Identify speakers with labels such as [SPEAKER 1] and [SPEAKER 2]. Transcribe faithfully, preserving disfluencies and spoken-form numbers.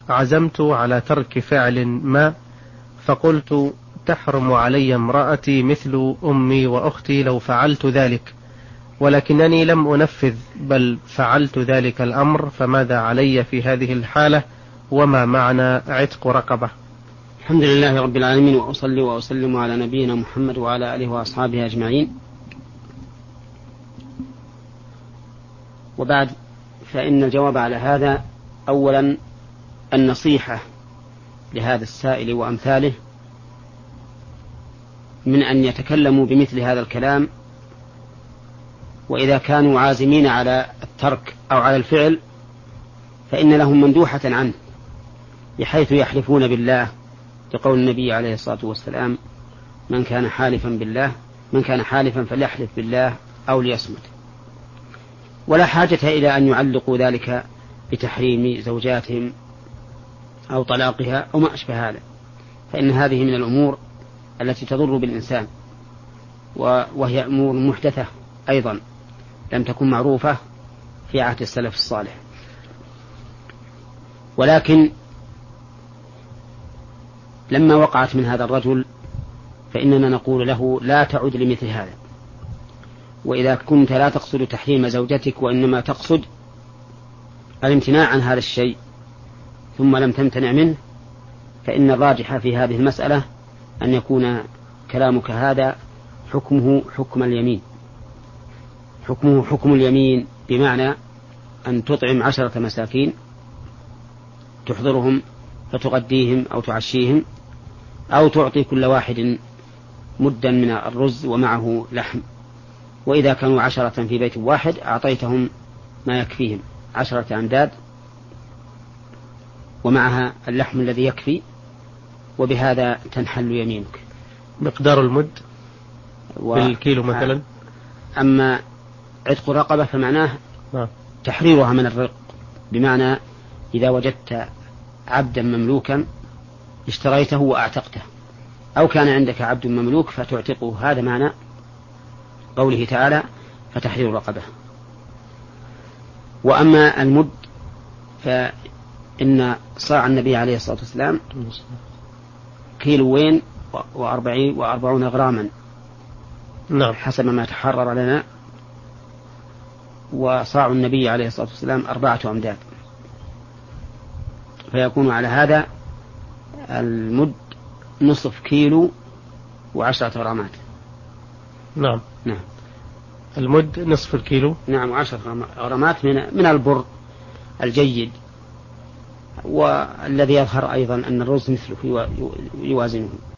[SPEAKER 1] عزمت على ترك فعل ما فقلت تحرم علي امرأتي مثل أمي وأختي لو فعلت ذلك، ولكنني لم أنفذ بل فعلت ذلك الأمر، فماذا علي في هذه الحالة؟ وما معنى عتق رقبة؟
[SPEAKER 2] الحمد لله رب العالمين، وأصلي وأسلم على نبينا محمد وعلى آله وأصحابه أجمعين، وبعد، فإن الجواب على هذا أولا النصيحة لهذا السائل وأمثاله من أن يتكلموا بمثل هذا الكلام، وإذا كانوا عازمين على الترك أو على الفعل فإن لهم مندوحة عنه، بحيث يحلفون بالله لقول النبي عليه الصلاة والسلام: من كان حالفا بالله من كان حالفا فليحلف بالله أو ليصمت. ولا حاجة إلى أن يعلقوا ذلك بتحريم زوجاتهم أو طلاقها أو ما أشبه هذا، فإن هذه من الأمور التي تضر بالإنسان، وهي أمور محدثة أيضا لم تكن معروفة في عهد السلف الصالح. ولكن لما وقعت من هذا الرجل فإننا نقول له: لا تعد لمثل هذا، وإذا كنت لا تقصد تحريم زوجتك وإنما تقصد الامتناع عن هذا الشيء ثم لم تمتنع منه، فإن الراجح في هذه المسألة أن يكون كلامك هذا حكمه حكم اليمين، حكمه حكم اليمين، بمعنى أن تطعم عشرة مساكين تحضرهم فتغديهم أو تعشيهم، أو تعطي كل واحد مدا من الرز ومعه لحم، وإذا كانوا عشرة في بيت واحد أعطيتهم ما يكفيهم عشرة أمداد ومعها اللحم الذي يكفي، وبهذا تنحل يمينك.
[SPEAKER 1] مقدار المد
[SPEAKER 2] و...
[SPEAKER 1] بالكيلو مثلا.
[SPEAKER 2] أما عتق رقبة فمعناه تحريرها من الرق، بمعنى إذا وجدت عبدا مملوكا اشتريته وأعتقته، أو كان عندك عبد مملوك فتعتقه، هذا معنى قوله تعالى: فتحرير رقبة. وأما المد فإن صاع النبي عليه الصلاة والسلام كيلوين وأربعين وأربعون غراما،
[SPEAKER 1] نعم،
[SPEAKER 2] حسب ما تحرر لنا، وصاع النبي عليه الصلاة والسلام أربعة أمداد، فيكون على هذا المد نصف كيلو وعشرة غرامات.
[SPEAKER 1] نعم
[SPEAKER 2] نعم
[SPEAKER 1] المد نصف الكيلو،
[SPEAKER 2] نعم، وعشرة غرامات من من البر الجيد، والذي يظهر أيضا أن الرز مثله يوازنه.